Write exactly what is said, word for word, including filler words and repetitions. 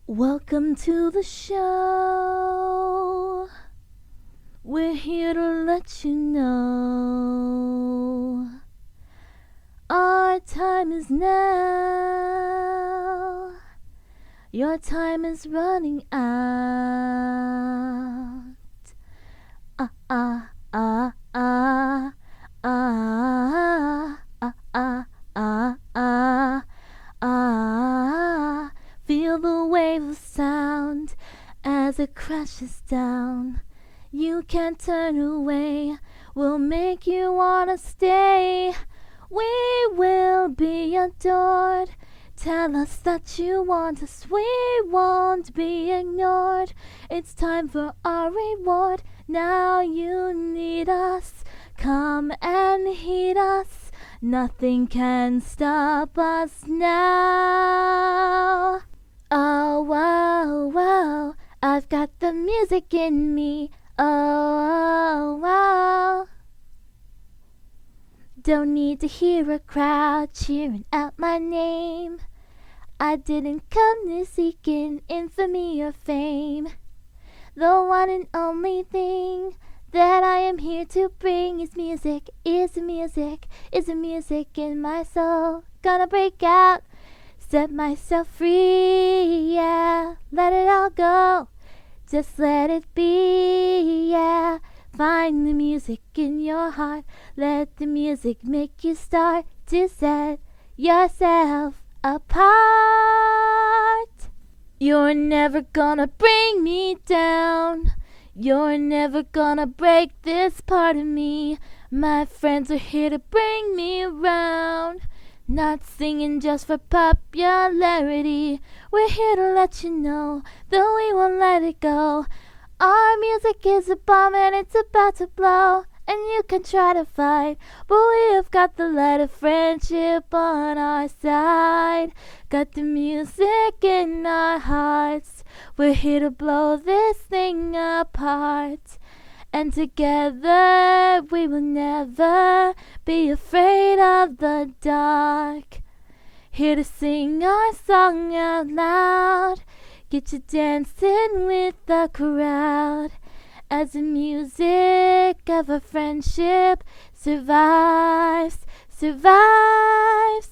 Welcome to the show. We're here to let you know our time is now. Your time is running out. Ah, ah, ah, ah, ah, ah, ah, ah, ah, ah. Feel the wave of sound as it crashes down. You can't turn away, we'll make you wanna stay. We will be adored. Tell us that you want us, we won't be ignored. It's time for our reward. Now you need us, come and heed us. Nothing can stop us now. Oh, wow, wow, I've got the music in me. Oh, wow. Don't need to hear a crowd cheering out my name. I didn't come here seeking infamy or fame. The one and only thing that I am here to bring is music, is music, is music in my soul. Gonna break out, set myself free, yeah. Let it all go, just let it be, yeah. Find the music in your heart. Let the music make you start to set yourself apart. You're never gonna bring me down. You're never gonna break this part of me. My friends are here to bring me around. Not singing just for popularity. We're here to let you know that we won't let it go. Our music is a bomb and it's about to blow. And you can try to fight, but we have got the light of friendship on our side. Got the music in our hearts. We're here to blow this thing apart. And together we will never be afraid of the dark. Here to sing our song out loud. Get you dancing with the crowd. As the music of a friendship survives, survives,